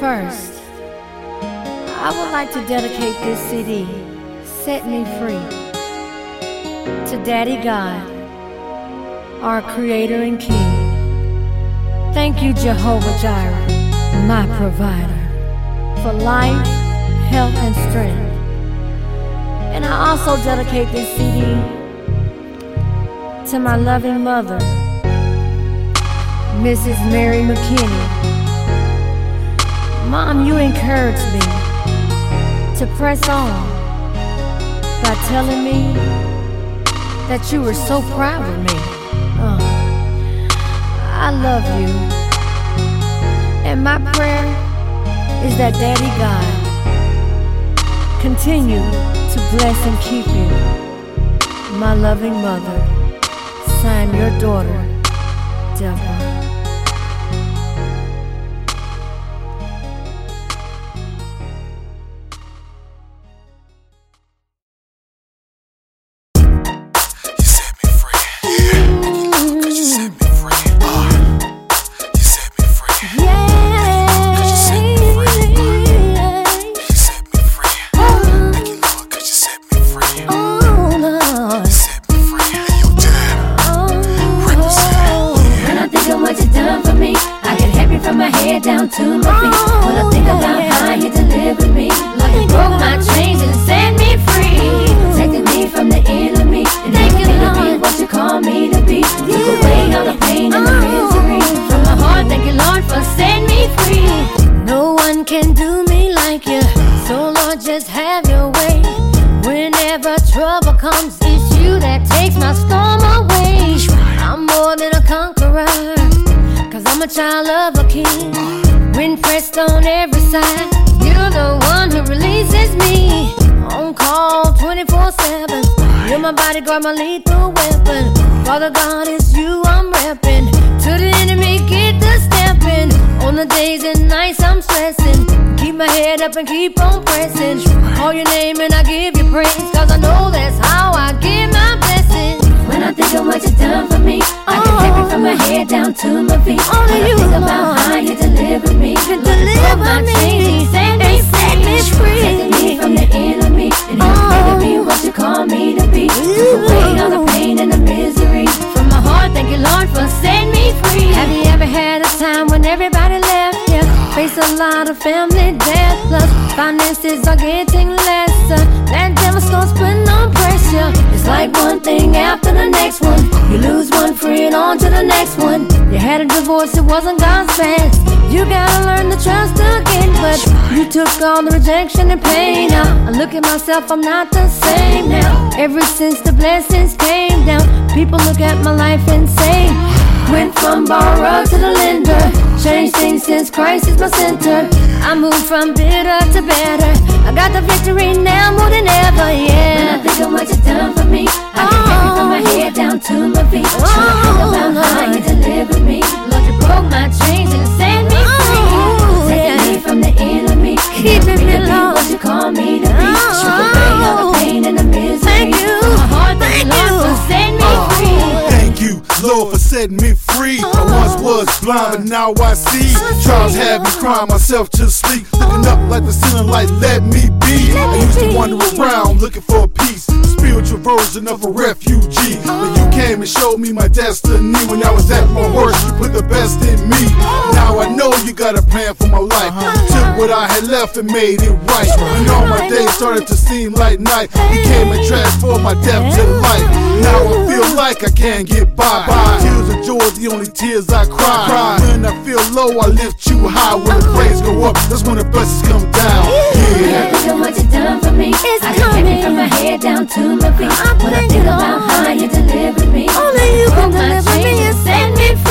First, I would like to dedicate this CD, Set Me Free, to Daddy God, our Creator and King. Thank you, Jehovah Jireh, my provider, for life, health, and strength. And I also dedicate this CD to my loving mother, Mrs. Mary McKinney. Mom, you encouraged me to press on by telling me that you were so proud of me. I love you. And my prayer is that Daddy God continue to bless and keep you, my loving mother. Sign, your daughter, Deborah. Down to my feet. When I think about how you delivered me, like you broke my chains and set me free, protected me from the enemy, and thank you, Lord, what you call me to be. Took away all the pain and the misery from my heart. Thank you, Lord, for setting me free. No one can do me like you, so Lord, just have your way. Whenever trouble comes, it's you that takes my storm away. I'm more than a conqueror, 'cause I'm a child of a king. When pressed on every side, you're the one who releases me. On call 24/7, you're my bodyguard, my lethal weapon. Father God, it's you I'm reppin'. To the enemy, get the steppin'. On the days and nights I'm stressing, keep my head up and keep on pressing. Call your name and I give you praise, 'cause I know that's how I get my blessings. When I think of what you've done for me, I can take it from my head down to my feet. Only when I you, think about how you delivered me, you deliver my me, chains and set me free, protected me from the enemy, and you made me what you call me to be. Took away all the pain and the misery from my heart. Thank you, Lord, for setting me free. Have you ever had a time when everybody left you? Face a lot of family death, plus finances are getting lesser. That devil starts putting on pressure. It's like one thing after the next one. You lose one friend, on to the next one. You had a divorce, it wasn't God's best. You gotta learn to trust again, but you took all the rejection and pain out. I look at myself, I'm not the same now. Ever since the blessings came down, people look at my life and say, went from borrower to the lender, changed things since Christ is my center. I moved from bitter to better, I got the victory now more than ever, yeah. When I think of what you've done for me, I can take it from my head down to my feet. When I think about how you delivered me, Lord, you broke my chains and set me free, protected me from the enemy, keeping me low, what you call me to be. Took away all the pain and the misery. Thank you, my heart, thank you, Lord, for setting me free. Thank you, Lord, for setting me free. I once was blind, but now I see. Trials had me crying myself to sleep, looking up like the ceiling light, let me be. I used to wander around looking for peace, a spiritual version of a refugee. But you came and showed me my destiny. When I was at my worst, you put the best in me. Now I know you got a plan for my life. You took what I had left and made it right. And all my days started to seem like night. You came and transformed my death to life. Now I feel like I can't get by. Tears of joy, the only tears I cry. When I feel low, I lift you high. When the praise go up, that's when the blessings come down. When I think of what you've done for me, I can take it from my head down to my feet. When I think about how you delivered me, only you can broke my deliver me chains and and set me free.